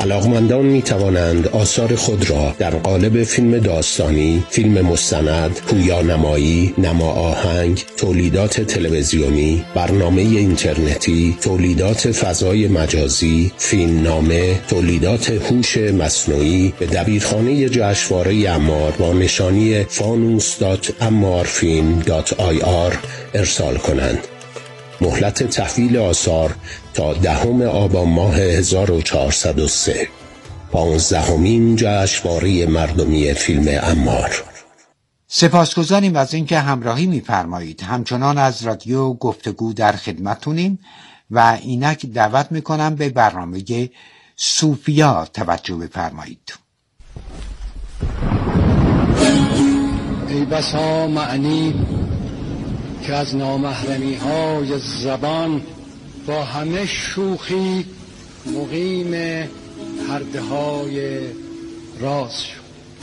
علاقمندان می توانند آثار خود را در قالب فیلم داستانی، فیلم مستند، پویانمایی، نما آهنگ، تولیدات تلویزیونی، برنامه اینترنتی، تولیدات فضای مجازی، فیلمنامه، تولیدات هوش مصنوعی به دبیرخانه جشنواره عمار با نشانی fanus.ammarfilm.ir ارسال کنند. مهلت تحویل آثار تا 10 آبان ماه 1403، 15مین جشنواره مردمی فیلم عمار. سپاسگزاریم از اینکه همراهی می‌فرمایید. همچنان از رادیو گفتگو در خدمتونیم و اینک دعوت میکنم به برنامه صوفیا توجه بفرمایید. ای بسا معنی که از نامحرمی های زبان با همه شوخی مقیم پرده های راز شد.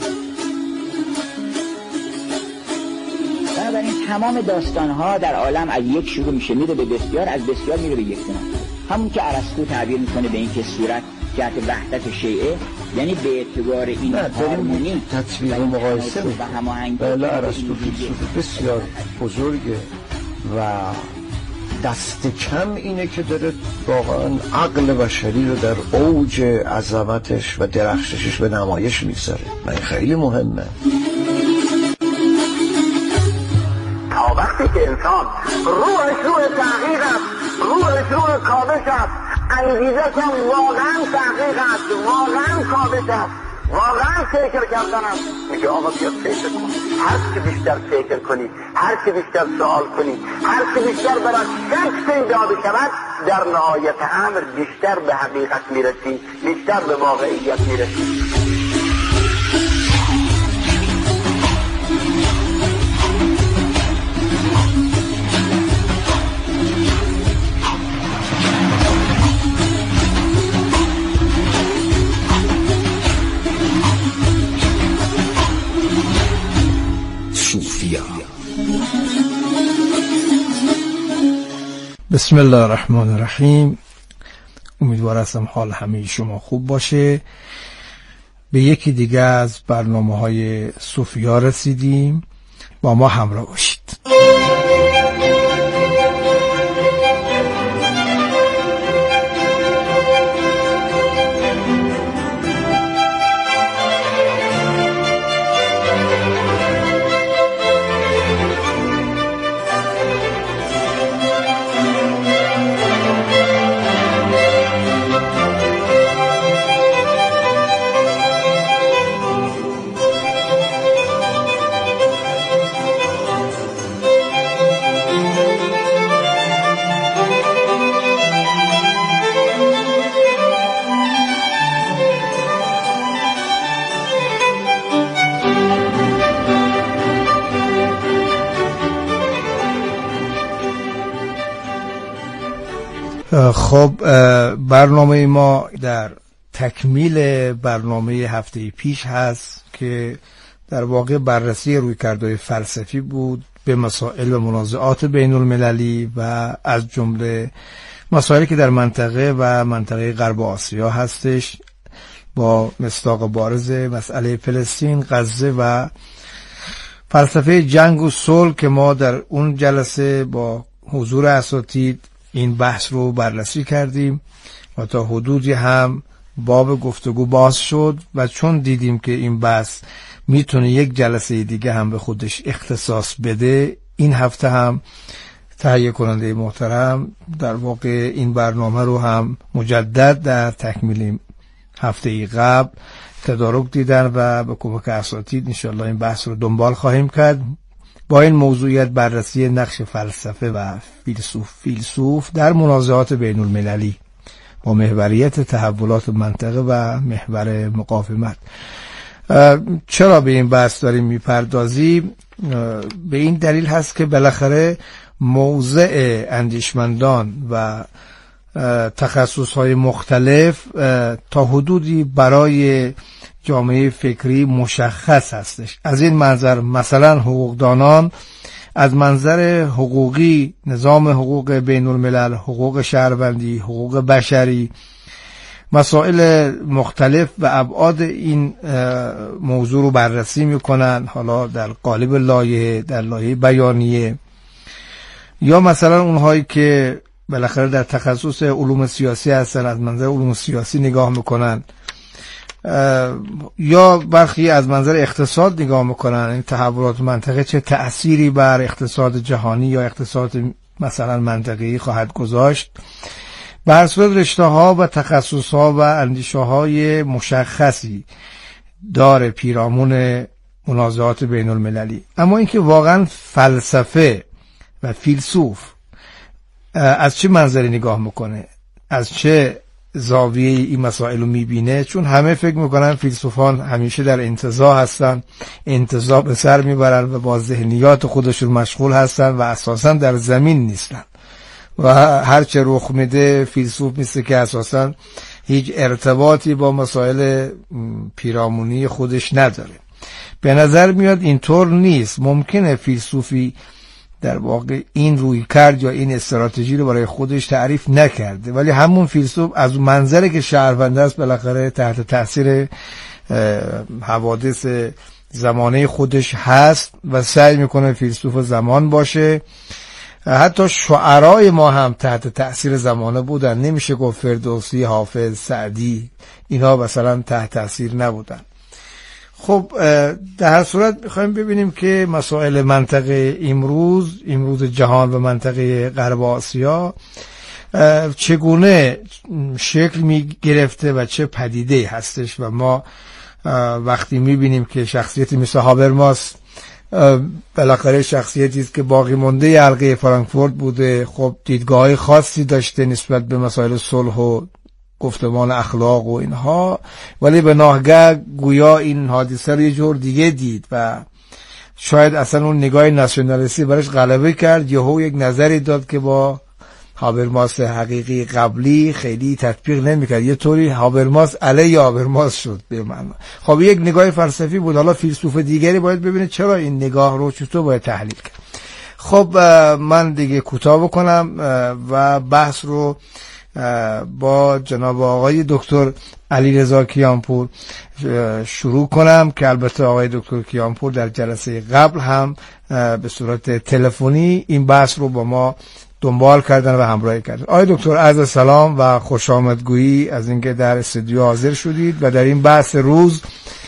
بنابراین تمام داستانها در عالم از یک شروع میشه میره به بسیار، از بسیار میره به یک دونه. همون که ارسطو تعبیر میکنه به این که صورت جهت وحدت شیعه، یعنی به اعتبار این هارمونی تطبیق و مقایسه و هماهنگی. بله ارسطو فیلسوف بسیار بزرگه و دست کم اینه که داره واقعا عقل بشری رو در اوج عظمتش و درخششش به نمایش میگذاره. این خیلی مهمه. تا وقتی که انسان روحش روح تحقیق است، روحش روح کابش است، انگیزه هم واقعا تحقیق است، واقعا کابش است، واقعا فکر کردن است، میگه آقا بیا فکر کن. هر چی بیشتر فکر کنی، هر چی بیشتر سوال کنی، هر چی بیشتر برای شک پیدا بشود، در نهایت امر بیشتر به حقیقت میرسی، بیشتر به واقعیت میرسی. بسم الله الرحمن الرحیم. امیدوار هستم حال همه شما خوب باشه. به یکی دیگه از برنامه‌های صوفیا رسیدیم. با ما همراه باشید. خب برنامه ما در تکمیل برنامه هفته پیش هست که در واقع بررسی رویکردهای فلسفی بود به مسائل و منازعات بین المللی و از جمله مسائلی که در منطقه و منطقه غرب آسیا هستش، با مصداق بارز مسئله فلسطین، غزه و فلسفه جنگ و صلح که ما در اون جلسه با حضور اساتید این بحث رو بررسی کردیم و تا حدودی هم باب گفتگو باز شد و چون دیدیم که این بحث میتونه یک جلسه دیگه هم به خودش اختصاص بده، این هفته هم تهیه کننده محترم در واقع این برنامه رو هم مجدد در تکمیل هفته قبل تدارک دیدن و به کمک اساتید انشالله این بحث رو دنبال خواهیم کرد با این موضوعیت: بررسی نقش فلسفه و فیلسوف در منازعات بین المللی با محوریت تحولات منطقه و محور مقاومت. چرا به این بحث داریم میپردازیم؟ به این دلیل هست که بالاخره موضع اندیشمندان و تخصصهای مختلف تا حدودی برای جامعه فکری مشخص هستش. از این منظر مثلا حقوقدانان از منظر حقوقی، نظام حقوق بین الملل، حقوق شهروندی، حقوق بشری مسائل مختلف و ابعاد این موضوع رو بررسی میکنن، حالا در قالب لایحه، در لایحه بیانیه، یا مثلا اونهایی که بالاخره در تخصص علوم سیاسی هستن از منظر علوم سیاسی نگاه میکنن، یا برخی از منظر اقتصاد نگاه میکنن، این تحولات منطقه چه تأثیری بر اقتصاد جهانی یا اقتصاد مثلا منطقه‌ای خواهد گذاشت. به هر صورت رشته ها و تخصص ها و اندیشه های مشخصی داره پیرامون منازعات بین المللی. اما اینکه واقعا فلسفه و فیلسوف از چه منظری نگاه میکنه، از چه زاویه این مسائل رو میبینه، چون همه فکر میکنن فیلسوفان همیشه در انتزاع هستن، انتزاع به سر میبرن و با ذهنیات خودشون مشغول هستن و اساسا در زمین نیستن و هر چه رخ میده فیلسوف مثل که اساسا هیچ ارتباطی با مسائل پیرامونی خودش نداره. به نظر میاد اینطور نیست. ممکنه فیلسوفی در واقع این روی کرد یا این استراتژی رو برای خودش تعریف نکرده، ولی همون فیلسوف از منظری که شهرونده است بالاخره تحت تاثیر حوادث زمانه خودش هست و سعی میکنه فیلسوف زمان باشه. حتی شعرای ما هم تحت تأثیر زمانه بودن، نمیشه گفت فردوسی، حافظ، سعدی اینا مثلا تحت تأثیر نبودن. خب در هر صورت میخوایم ببینیم که مسائل منطقه امروز جهان و منطقه غرب آسیا چگونه شکل میگرفته و چه پدیده هستش. و ما وقتی میبینیم که شخصیتی مثل هابرماس بالاخره شخصیتی است که باقی مونده حلقه فرانکفورت بوده، خب دیدگاه‌های خاصی داشته نسبت به مسائل صلح و گفتمان اخلاق و اینها، ولی به ناگه گویا این حادثه رو یه جور دیگه دید و شاید اصلا اون نگاه ناسیونالیستی برش غلبه کرد، یهو یک نظری داد که با هابرماس حقیقی قبلی خیلی تطبیق نمی‌کرد، یه طوری هابرماس علیه هابرماس شد به معنا. خب یک نگاه فلسفی بود، حالا فیلسوف دیگری باید ببینه چرا این نگاه رو چطور باید تحلیل کرد. خب من دیگه کوتاه بکنم و بحث رو با جناب آقای دکتر علیرضا کیانپور شروع کنم که البته آقای دکتر کیانپور در جلسه قبل هم به صورت تلفنی این بحث رو با ما دنبال کردن و همراهی کردن. آقای دکتر عرض سلام و خوش آمدگویی از اینکه در استودیو حاضر شدید و در این بحث روز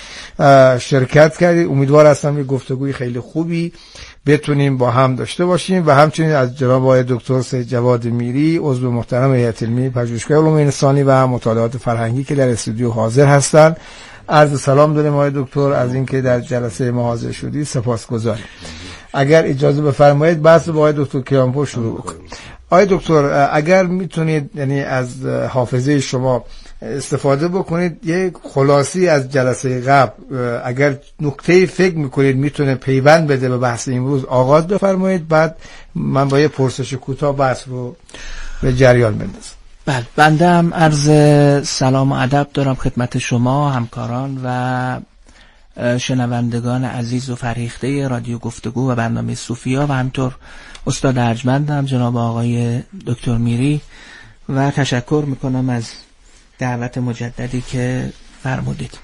شرکت کردید. امیدوار هستم که گفتگوی خیلی خوبی بتونیم با هم داشته باشیم و همچنین از جناب آقای دکتر سید جواد میری عضو محترم هیئت علمی پژوهشگاه علوم انسانی و مطالعات فرهنگی که در استودیو حاضر هستند عرض سلام داریم. آقای دکتر از اینکه در جلسه ما حاضر شدید سپاسگزاریم. اگر اجازه بفرمایید بحث با آقای دکتر کیانپور شروع کنیم. آقای دکتر اگر میتونید یعنی از حافظه شما استفاده بکنید، یک خلاصی از جلسه قبل اگر نکته فکر میکنید میتونه پیوند بده به بحث امروز آغاز بفرمایید، بعد من با یه پرسش کوتاه بحث رو به جریان بندازم. بله، بنده هم عرض سلام و ادب دارم خدمت شما همکاران و شنوندگان عزیز و فرهیخته رادیو گفتگو و برنامه صوفیا و همطور استاد ارجمندم جناب آقای دکتر میری و تشکر میکنم از دعوت مجددی که فرمودید.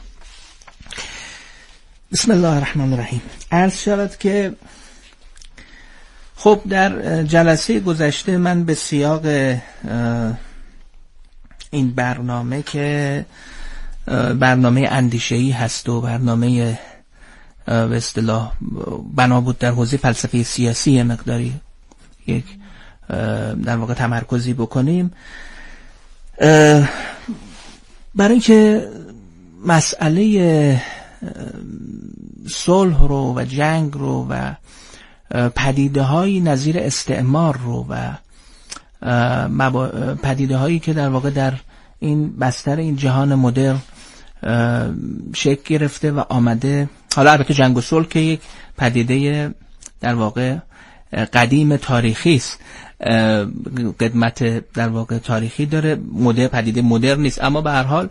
بسم الله الرحمن الرحیم. عرض شود که خب در جلسه گذشته من به سیاق این برنامه که برنامه اندیشه‌ای هست و برنامه به اصطلاح بنا بود در حوزه فلسفه سیاسی مقداری یک در واقع تمرکزی بکنیم، برای اینکه مسئله صلح رو و جنگ رو و پدیده های نظیر استعمار رو و پدیده هایی که در واقع در این بستر این جهان مدرن شکل گرفته و آمده، حالا البته جنگ و صلح که یک پدیده در واقع قدیم تاریخی است، قدمت در واقع تاریخی داره، پدیده مدرن نیست، اما به هر حال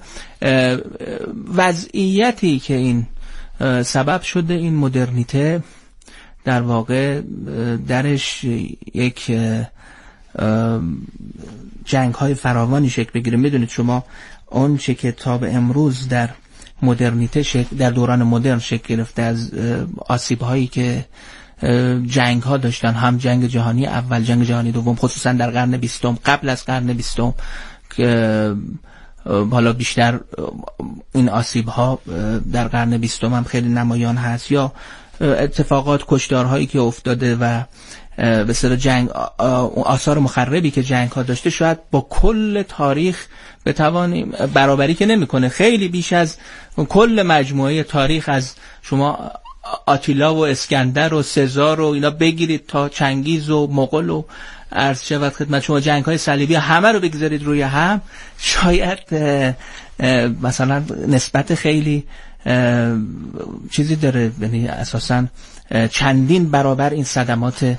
وضعیتی که این سبب شده این مدرنیته در واقع درش یک جنگ های فراوانی شکل بگیره. میدونید شما اون چه که تا به امروز در مدرنیته در دوران مدرن شکل گرفته از آسیب هایی که جنگ ها داشتن، هم جنگ جهانی اول، جنگ جهانی دوم، خصوصا در قرن 20، قبل از قرن 20 که حالا بیشتر این آسیب ها در قرن 20 هم خیلی نمایان هست، یا اتفاقات کشتارهایی که افتاده و به اصطلاح جنگ، آثار مخربی که جنگ ها داشته، شاید با کل تاریخ بتوانیم برابری که نمیکنه، خیلی بیش از کل مجموعه تاریخ از شما آتیلا و اسکندر و سزار و اینا بگیرید تا چنگیز و مغول و عرض شود خدمت شما جنگ های صلیبی، همه رو بگذارید روی هم، شاید مثلا نسبت خیلی چیزی داره، یعنی اساسا چندین برابر این صدمات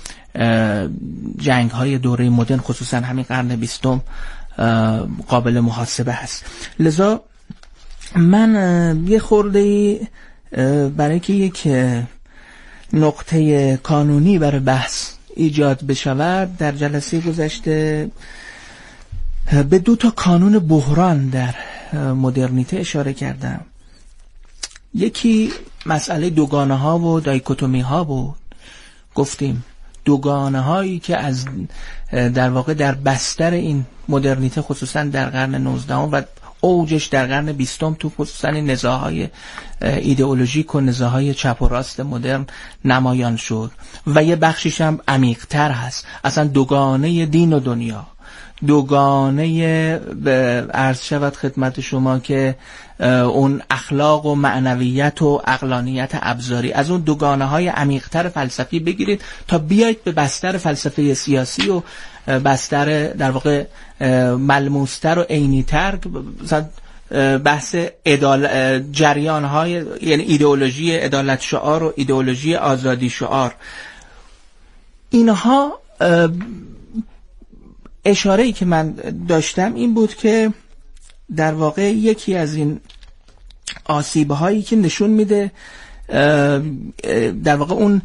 جنگ های دوره مدرن، خصوصا همین قرن 20 قابل محاسبه هست. لذا من یه خورده برای که یک نقطه کانونی برای بحث ایجاد بشود، در جلسه گذشته به 2 کانون بحران در مدرنیته اشاره کردم. یکی مسئله دوگانه ها و دایکوتومی ها بود. گفتیم دوگانه هایی که از در واقع در بستر این مدرنیته، خصوصا در قرن 19 و اوجش در قرن 20 تو خصوصا نزاع‌های ایدئولوژیک و نزاع‌های چپ و راست مدرن نمایان شد و یه بخشیش هم عمیق‌تر هست، اصلا دوگانه دین و دنیا، دوگانه عرض شود خدمت شما که اون اخلاق و معنویت و عقلانیت ابزاری، از اون دوگانه های عمیق‌تر فلسفی بگیرید تا بیایید به بستر فلسفه سیاسی و بستر در واقع ملموستر و عینی‌تر، مثلا بحث جریان های، یعنی ایدئولوژی عدالت شعار و ایدئولوژی آزادی شعار. اینها اشاره‌ای که من داشتم این بود که در واقع یکی از این آسیب‌هایی که نشون میده در واقع اون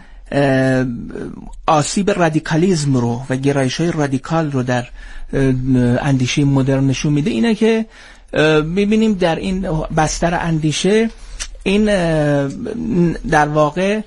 آسیب رادیکالیسم رو و گرایش‌های رادیکال رو در اندیشه مدرن نشون میده، اینه که میبینیم در این بستر اندیشه این در واقع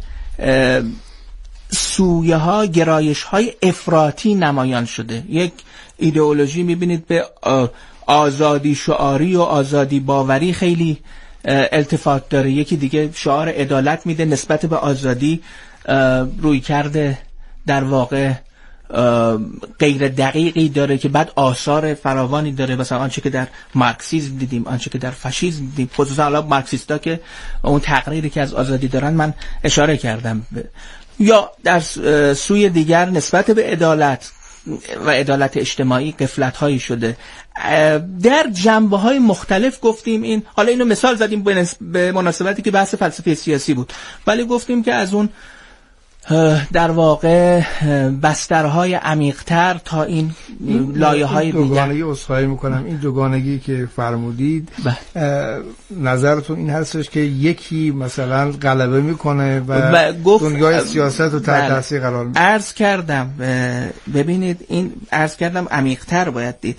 سویه ها، گرایش های افراطی نمایان شده. یک ایدئولوژی میبینید به آزادی شعاری و آزادی باوری خیلی التفات داره، یکی دیگه شعار عدالت میده نسبت به آزادی، روی کرده در واقع غیر دقیقی داره که بعد آثار فراوانی داره، مثلا آنچه که در مارکسیسم دیدیم، آنچه که در فاشیسم دیدیم، خصوصا حالا مارکسیستا که اون تقریری که از آزادی دارن من اشاره کردم. یا در سوی دیگر نسبت به عدالت و عدالت اجتماعی غفلت‌هایی شده در جنبه‌های مختلف. گفتیم این، حالا اینو مثال زدیم به مناسبتی که بحث فلسفه سیاسی بود، ولی گفتیم که از اون در واقع بسترهای عمیق‌تر تا این لایه‌های دیگر. دوگانگی عذرخواهی می‌کنم، این دوگانگی که فرمودید نظرتون این هستش که یکی مثلا غلبه میکنه و دنیای سیاست رو تحت تاثیر قرار میده؟ عرض کردم ببینید، این عرض کردم عمیق‌تر باید دید.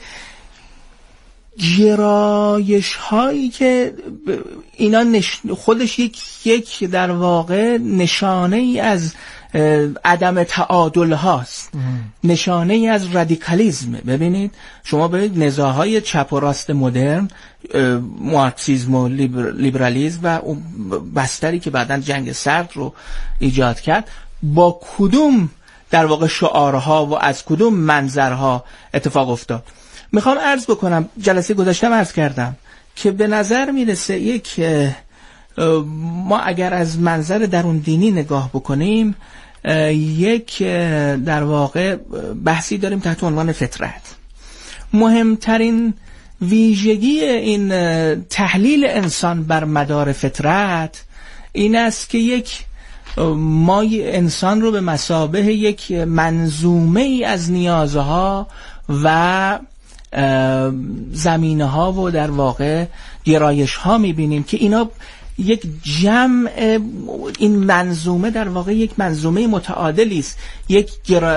گرایش هایی که اینا خودش یک در واقع نشانه ای از عدم تعادل هاست، نشانه ای از رادیکالیسم. ببینید شما ببینید نزاعهای چپ و راست مدرن، مارکسیسم و لیبرالیسم و اون بستری که بعداً جنگ سرد رو ایجاد کرد، با کدوم در واقع شعارها و از کدوم منظرها اتفاق افتاد. میخوام عرض بکنم، جلسه گذاشتم عرض کردم که به نظر میرسه یک ما اگر از منظر درون دینی نگاه بکنیم، یک در واقع بحثی داریم تحت عنوان فطرت. مهمترین ویژگی این تحلیل انسان بر مدار فطرت این است که ما انسان رو به مثابه یک منظومه ای از نیازها و زمینه ها و در واقع گرایش ها میبینیم که اینا یک جمع، این منظومه در واقع یک منظومه متعادلی است، یک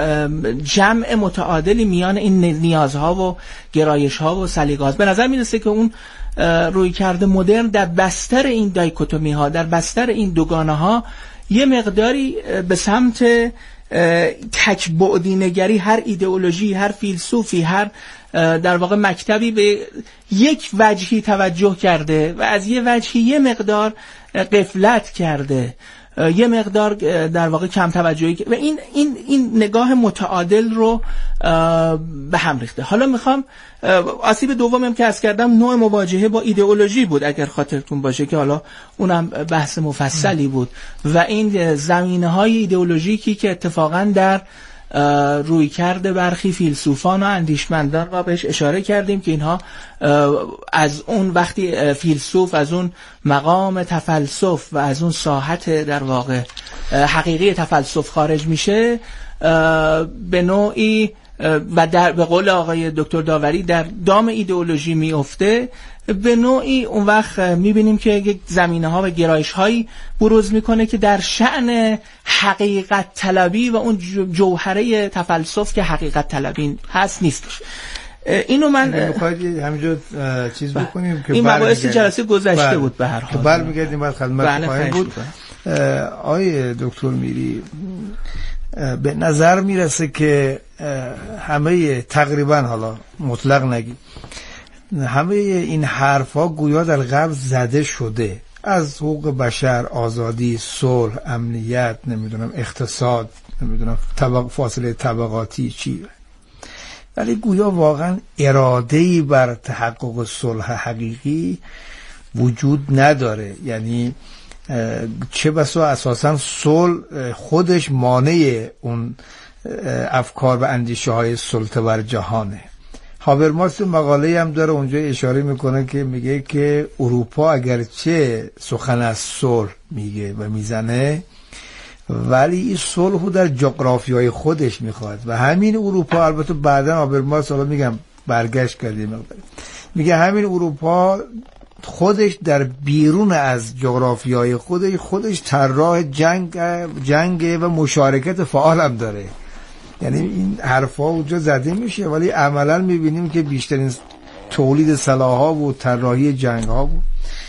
جمع متعادلی میان این نیازها و گرایش‌ها و سلیقه‌ها. به نظر میرسه که اون رویکرد مدرن در بستر این دایکوتومی ها، در بستر این دوگانه ها یه مقداری به سمت تک بعدی نگری، هر ایدئولوژی، هر فیلسوفی، هر در واقع مکتبی به یک وجهی توجه کرده و از یه وجهی یه مقدار غفلت کرده، یه مقدار در واقع کم توجهی و این نگاه متعادل رو به هم ریخته. حالا میخوام آسیب دومم که عرض کردم نوع مواجهه با ایدئولوژی بود، اگر خاطرتون باشه، که حالا اونم بحث مفصلی بود و این زمینه‌های ایدئولوژیکی که اتفاقا در رویکرد برخی فیلسوفان و اندیشمندان را بهش اشاره کردیم که اینها از اون وقتی فیلسوف از اون مقام تفلسف و از اون ساحت در واقع حقیقی تفلسف خارج میشه، به نوعی و به قول آقای دکتر داوری در دام ایدئولوژی میفته، به نوعی اون وقت میبینیم که یک زمینه ها و گرایش هایی بروز میکنه که در شأن حقیقت طلبی و اون جوهره تفلسف که حقیقت طلبی هست نیستش. اینو من میخواید همینجا چیز بکنیم که این مباحث جلسه گذشته بود به هر حال، برمیگردیم بعد خدمت پایین بود. آقای دکتر میری، به نظر میرسه که همه تقریبا، حالا مطلق نگیم، همه این حرفا گویا در قبل زده شده، از حقوق بشر، آزادی، صلح، امنیت، نمیدونم اقتصاد، نمیدونم فاصله طبقاتی چی، ولی گویا واقعا اراده‌ای بر تحقق صلح حقیقی وجود نداره. یعنی چه بسا اساسا صلح خودش مانع اون افکار و اندیشه های سلطه بر جهانه. هابرماس مقاله هم داره اونجا اشاره میکنه که میگه که اروپا اگرچه سخن از صلح میگه و میزنه، ولی این صلح رو در جغرافیای خودش میخواد و همین اروپا، البته بعدا هابرماس حالا میگم برگشت کرده، میگه همین اروپا خودش در بیرون از جغرافیای خودش طراح جنگ و مشارکت فعال هم داره. یعنی این حرفا اونجا زده میشه ولی عملا میبینیم که بیشترین تولید سلاح‌ها و طراحی جنگ‌ها بود.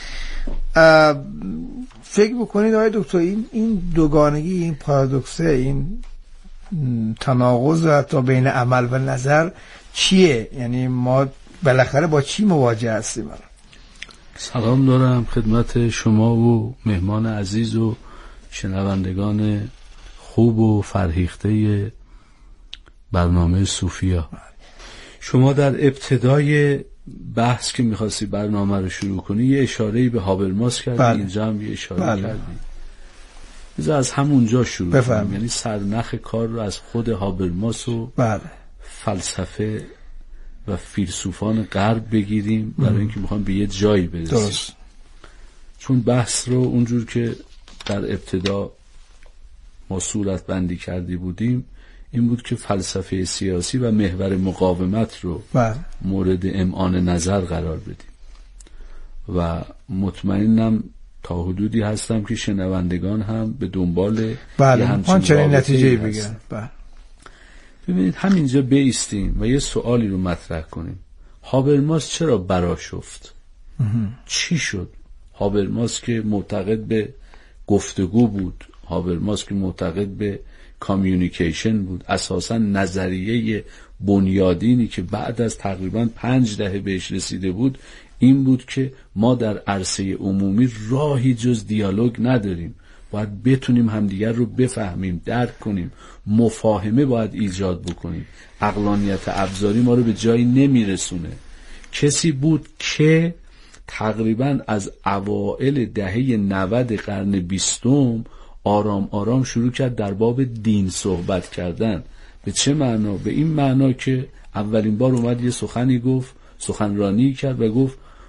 فکر بکنید آقای دکتر، این دوگانگی، این پارادوکسه، این تناقض حتی بین عمل و نظر چیه؟ یعنی ما بالاخره با چی مواجه هستیم؟ سلام دارم خدمت شما و مهمان عزیز و شنوندگان خوب و فرهیخته برنامه صوفیا. شما در ابتدای بحث که می‌خواستی برنامه رو شروع کنی یه اشاره‌ای به هابرماس کردی، اینجا هم یه اشاره کردی. بذار از همونجا شروع کنیم، یعنی سرنخ کار رو از خود هابرماس و فلسفه و فیلسوفان غرب بگیریم برای اینکه میخوام به یه جایی برسیم. درست. چون بحث رو اونجور که در ابتدا ما صورت بندی کردی بودیم این بود که فلسفه سیاسی و محور مقاومت رو مورد امعان نظر قرار بدیم و مطمئنم تا حدودی هستم که شنوندگان هم به دنبال یه همچین نتیجه بگیرن. ببینید همینجا بایستیم و یه سوالی رو مطرح کنیم. هابرماس چرا برآشفت؟ چی شد؟ هابرماس که معتقد به گفتگو بود، هابرماس که معتقد به کامیونیکیشن بود، اساسا نظریه بنیادینی که بعد از تقریبا 5 دهه بهش رسیده بود این بود که ما در عرصه عمومی راهی جز دیالوگ نداریم، باید بتونیم همدیگر رو بفهمیم، درک کنیم، مفاهمه باید ایجاد بکنیم. عقلانیت ابزاری ما رو به جایی نمیرسونه. کسی بود که تقریبا از اوائل دهه 90 قرن 20 آرام آرام شروع کرد در باب دین صحبت کردن. به چه معنا؟ به این معنا که اولین بار اومد یه سخنی گفت، سخنرانی کرد و گفت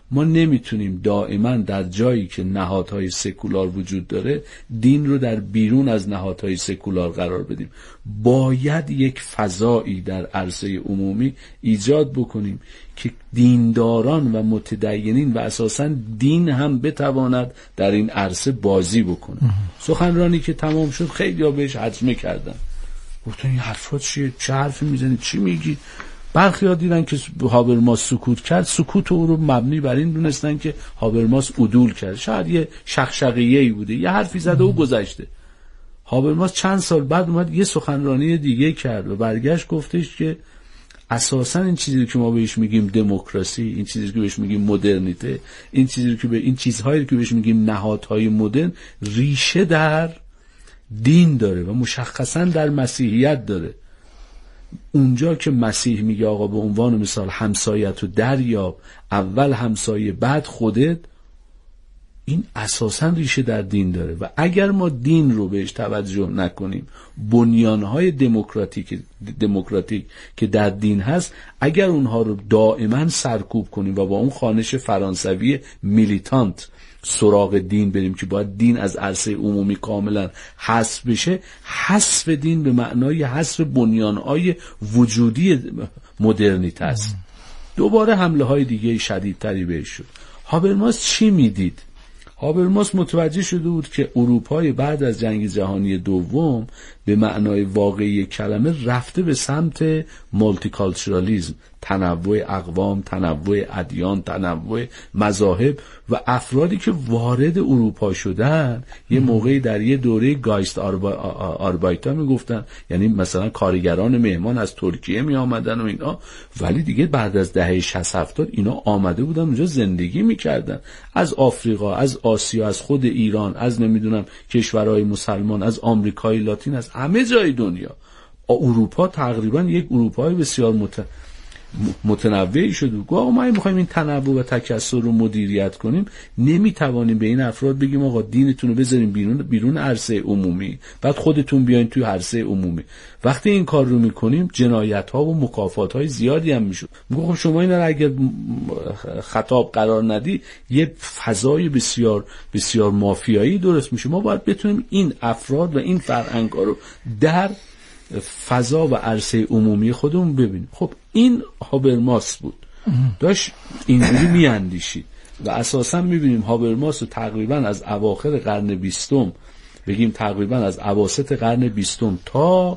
ما نمیتونیم دائما در جایی که نهادهای سکولار وجود داره دین رو در بیرون از نهادهای سکولار قرار بدیم. باید یک فضایی در عرصه عمومی ایجاد بکنیم که دینداران و متدینین و اساساً دین هم بتواند در این عرصه بازی بکنه. سخنرانی که تمام شد خیلی ها بهش هضمه کردن، گفتن این حرفات چیه؟ چه حرفی میزنی؟ چی میگی؟ برخی ها دیدن که هابرماس سکوت کرد، سکوت او رو مبنی بر این دونستن که هابرماس عدول کرد، شاید یه شخشقیه‌ای بوده، یه حرفی زده و گذشته. هابرماس چند سال بعد اومد یه سخنرانی دیگه کرد و برگشت گفتش که اساساً این چیزی که ما بهش میگیم دموکراسی، این چیزی که بهش میگیم مدرنیته، این چیزی که این چیزهایی که بهش میگیم نهادهای مدرن ریشه در دین داره و مشخصاً در مسیحیت داره. اونجا که مسیح میگه آقا به عنوان مثال همسایت رو دریاب، اول همسایه بعد خودت، این اساساً ریشه در دین داره و اگر ما دین رو بهش توجه نکنیم، بنیانهای دموکراتیک که در دین هست، اگر اونها رو دائما سرکوب کنیم و با اون خوانش فرانسوی میلیتانت سراغ دین بریم که باید دین از عرصه عمومی کاملا حذف بشه، حذف دین به معنای حذف بنیانهای وجودی مدرنیته است. دوباره حمله های دیگه شدیدتری بهش شد. هابرماس چی میدید؟ هابرماس متوجه شده بود که اروپای بعد از جنگ جهانی دوم به معنای واقعی کلمه رفته به سمت مولتیکالچرالیسم، تنوع اقوام، تنوع ادیان، تنوع مذاهب و افرادی که وارد اروپا شدن یه موقعی در یه دوره گایست آربایتا میگفتن، یعنی مثلا کارگران مهمان از ترکیه می آمدن و اینا، ولی دیگه بعد از دهه 60-70 اینا آمده بودن اونجا زندگی میکردن، از آفریقا، از آسیا، از خود ایران، از نمیدونم کشورهای مسلمان، از آمریکای لاتین، از همه جای دنیا. اروپا تقریبا یک اروپای بسیار متنوعی شده. گویا ما میخوایم این تنوع و تکثر رو مدیریت کنیم، نمیتوانیم به این افراد بگیم آقا دینتون رو بذاریم بیرون عرصه عمومی، بعد خودتون بیاین توی عرصه عمومی. وقتی این کار رو میکنیم جنایت ها و مکافات های زیادی هم میشه. میگم شما اینا رو اگر خطاب قرار ندی یه فضای بسیار بسیار مافیایی درست میشه. ما باید بتونیم این افراد و این فرهنگ ها رو در فضا و عرصه عمومی خودمون ببینیم. خب این هابرماس بود، داشت اینجوری میاندیشید و اساسا میبینیم هابرماس رو تقریبا از اواخر قرن 20، بگیم تقریبا از اواسط قرن 20 تا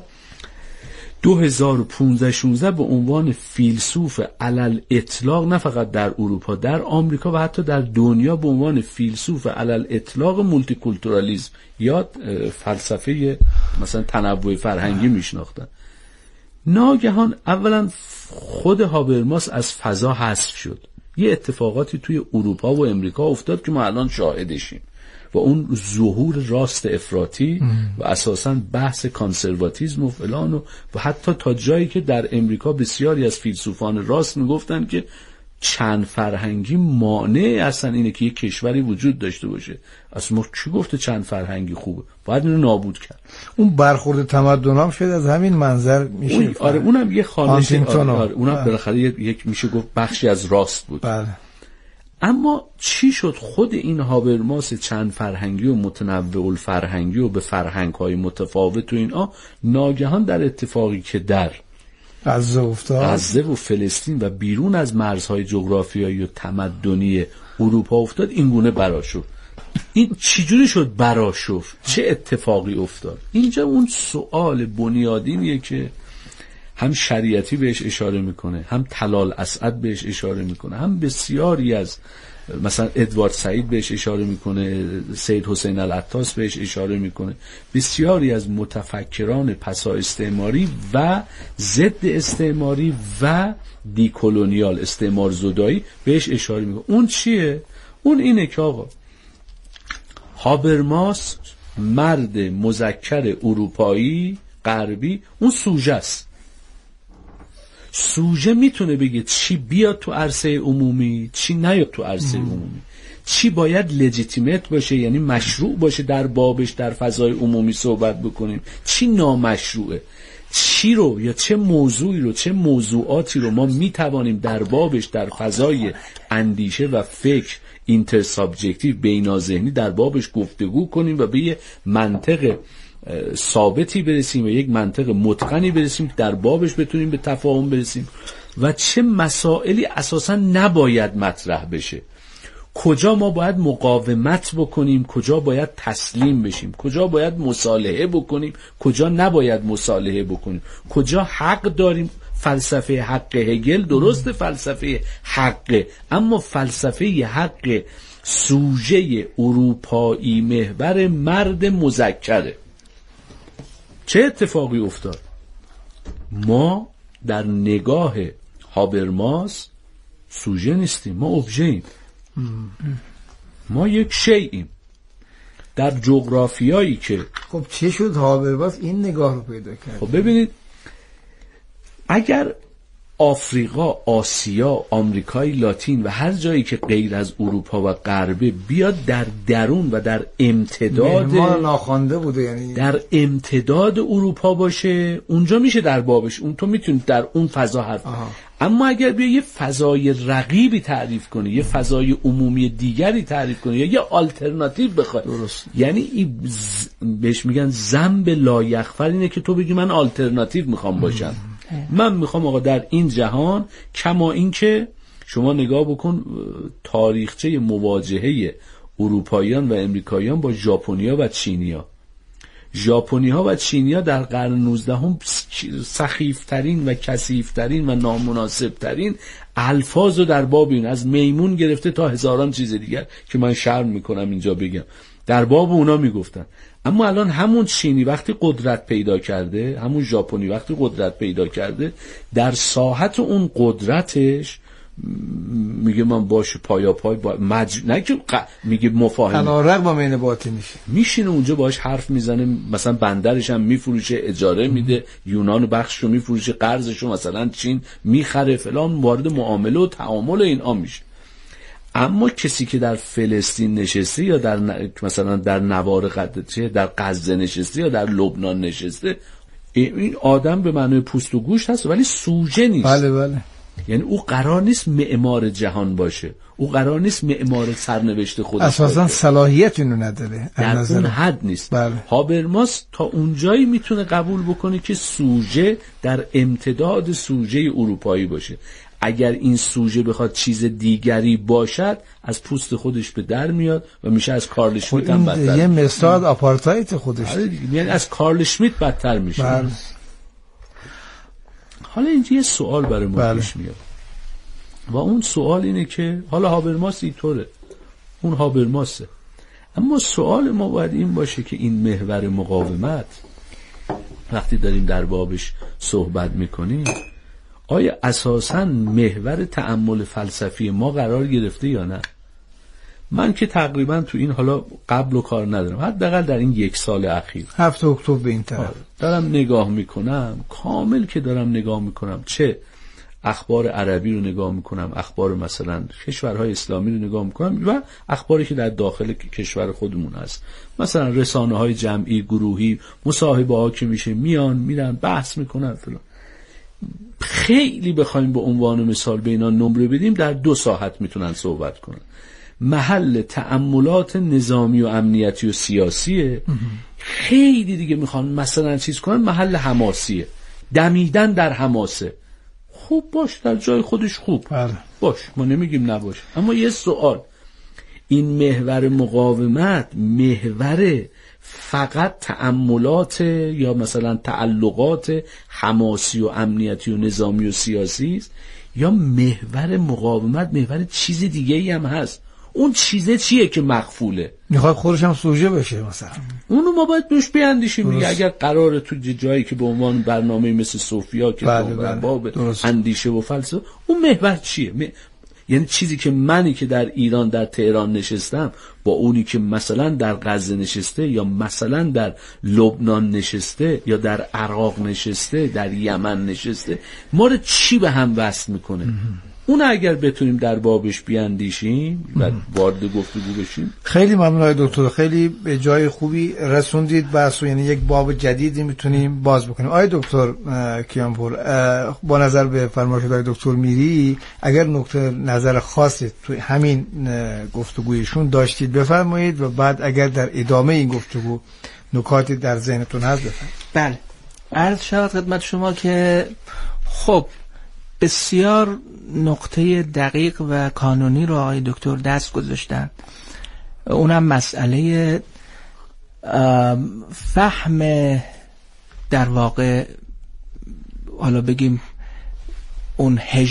2015-16 به عنوان فیلسوف علل اطلاق، نه فقط در اروپا، در آمریکا و حتی در دنیا به عنوان فیلسوف علل اطلاق مولتی کولتورالیسم یا فلسفه مثلا تنوع فرهنگی میشناختن. ناگهان اولا خود هابرماس از فضا حذف شد، یه اتفاقاتی توی اروپا و امریکا افتاد که ما الان شاهدشیم و اون ظهور راست افراطی و اساساً بحث کانسرواتیسم و فلان و حتی تا جایی که در امریکا بسیاری از فیلسوفان راست میگفتن که چند فرهنگی مانع اصلا اینه که یک کشوری وجود داشته باشه. اصلا ما کی گفته چند فرهنگی خوبه؟ باید اینو نابود کرد. اون برخورد تمدنام شد از همین منظر میشه. آره اونم یه خانش، اونم بالاخره یک میشه گفت بخشی از راست بود. بله. اما چی شد؟ خود این هابرماس چند فرهنگی و متنوع الفرهنگی و به فرهنگ‌های متفاوت و اینا ناگهان در اتفاقی که در غزه و فلسطین و بیرون از مرزهای جغرافیایی و تمدنی اروپا افتاد، این گونه براشفت. این چجوری شد براشفت؟ چه اتفاقی افتاد؟ اینجا اون سوال بنیادینیه که هم شریعتی بهش اشاره میکنه، هم طلال اسعد بهش اشاره میکنه، هم بسیاری از مثلا ادوارد سعید بهش اشاره میکنه، سید حسین العطاس بهش اشاره میکنه، بسیاری از متفکران پسا استعماری و ضد استعماری و دیکولونیال استعمار زدایی بهش اشاره میکنه. اون چیه؟ اون اینه که آقا هابرماس مرد مذکر اروپایی غربی اون سوژه است. سوژه میتونه بگه چی بیاد تو عرصه عمومی، چی نیاد تو عرصه عمومی، چی باید لجیتیمت باشه یعنی مشروع باشه در بابش در فضای عمومی صحبت بکنیم، چی نامشروعه، چی چی رو یا چه موضوعی رو، چه موضوعاتی رو ما میتوانیم در بابش در فضای اندیشه و فکر اینتر سابجکتیو بیناذهنی در بابش گفتگو کنیم و به یه منطق ثابتی برسیم و یک منطق متقنی برسیم در بابش بتونیم به تفاهم برسیم و چه مسائلی اساسا نباید مطرح بشه، کجا ما باید مقاومت بکنیم، کجا باید تسلیم بشیم، کجا باید مصالحه بکنیم، کجا نباید مصالحه بکنیم، کجا حق داریم. فلسفه حق هگل درست فلسفه حق، اما فلسفه حق سوژه اروپایی محور مرد مذکره. چه اتفاقی افتاد؟ ما در نگاه هابرماس سوژه نیستیم، ما ابژه ایم، ما یک شیئیم. در جغرافیایی که خب چه شد هابرماس این نگاه رو پیدا کرد؟ خب ببینید، اگر آفریقا، آسیا، آمریکای لاتین و هر جایی که غیر از اروپا و غربه بیاد در درون و در امتداد ناخوانده بوده، یعنی در امتداد اروپا باشه، اونجا میشه در بابش، اون تو میتونی در اون فضا حرف. اما اگر بیا یه فضای رقیبی تعریف کنی، یه فضای عمومی دیگری تعریف کنی یا یه آلترناتیو بخوای، درست، یعنی بهش میگن ذنب لایغفر اینه که تو بگی من آلترناتیو میخوام باشم. من میخوام آقا در این جهان، کما این که شما نگاه بکن تاریخچه مواجهه اروپاییان و امریکاییان با ژاپنیا و چینیا. ژاپنی‌ها و چینی‌ها در قرن 19 هم سخیفترین و کثیفترین و نامناسبترین الفاظ رو در باب این، از میمون گرفته تا هزاران چیز دیگر که من شرم میکنم اینجا بگم، در باب اونا میگفتن. اما الان همون چینی وقتی قدرت پیدا کرده، همون ژاپنی وقتی قدرت پیدا کرده، در ساحت اون قدرتش میگه من باشه پایا پای نه که میگه مفاهمه تنارق با مین باطی میشینه اونجا باش حرف میزنه، مثلا بندرش هم میفروشه، اجاره میده، یونان بخششو میفروشه، قرضشو مثلا چین میخره فلان، وارد معامله و تعامل این میشه. اما کسی که در فلسطین نشسته یا در مثلا در نوار قدچه در غزه نشسته یا در لبنان نشسته، این آدم به معنی پوست و گوشت هست ولی سوژه نیست. بله. یعنی او قرار نیست معمار جهان باشه، او قرار نیست معمار سرنوشت خودش اساساً باشه، صلاحیت اینو نداره، در اون حد نیست. بله. هابرماس تا اونجایی میتونه قبول بکنه که سوژه در امتداد سوژه اروپایی باشه. اگر این سوژه بخواد چیز دیگری باشد، از پوست خودش به در میاد و میشه از کارل شمیت هم بدتر. یه مثال آپارتایت خودش، یعنی از کارل شمیت بدتر میشه. بله. حالا اینجا یه سوال برای ما پیش میاد و اون سوال اینه که حالا هابرماس اینطوره، اون هابرماسه، اما سوال ما باید این باشه که این محور مقاومت وقتی داریم در بابش صحبت میکنیم، آیا اساساً محور تأمل فلسفی ما قرار گرفته یا نه؟ من که تقریبا تو این حالا قبل و کار ندارم، حداقل در این 1 سال اخیر 7 اکتبر به این طرف دارم نگاه میکنم، کامل که دارم نگاه میکنم، چه اخبار عربی رو نگاه میکنم، اخبار مثلا کشورهای اسلامی رو نگاه میکنم و اخباری که در داخل کشور خودمون هست، مثلا رسانه‌های جمعی، گروهی، مصاحبه ها که میشه، میان میرن بحث میکنن فلان. خیلی بخوایم به عنوان مثال به اینا نمره بدیم، در 2 ساعت میتونن صحبت کنن. محل تأملات نظامی و امنیتی و سیاسیه. خیلی دیگه میخوان مثلا چیز کنن، محل حماسیه، دمیدن در حماسه. خوب باش، در جای خودش خوب باش، ما نمیگیم نباش، اما یه سوال، این محور مقاومت محور فقط تأملات یا مثلا تعلقات حماسی و امنیتی و نظامی و سیاسی است، یا محور مقاومت محور چیز دیگه ای هم هست؟ اون چیزه چیه که مخفوله؟ میخواد خودش هم سوژه بشه مثلا، اونو ما باید بهش بیاندیشیم دیگه. اگر قراره تو جایی که به عنوان برنامه مثل صوفیا که باب اندیشه و فلسفه، اون محور چیه؟ یعنی چیزی که منی که در ایران در تهران نشستم با اونی که مثلا در غزه نشسته یا مثلا در لبنان نشسته یا در عراق نشسته، در یمن نشسته، ما رو چی به هم وصل میکنه؟ اون اگر بتونیم در بابش بیاندیشیم و وارد گفتگو بشیم. خیلی ممنون آقای دکتر، خیلی به جای خوبی رسوندید بحثو، یعنی یک باب جدیدی میتونیم باز بکنیم. آقای دکتر کیانپور، با نظر به فرمایشات آقای دکتر میری، اگر نکته نظر خاصی توی همین گفتگویشون داشتید بفرمایید و بعد اگر در ادامه این گفتگو نکاتی در ذهنتون هست بفرمایید. بله، عرض شود خدمت شما که خب بسیار نقطه دقیق و کانونی رو آقای دکتر دست گذاشتن، اونم مسئله فهم در واقع حالا بگیم اون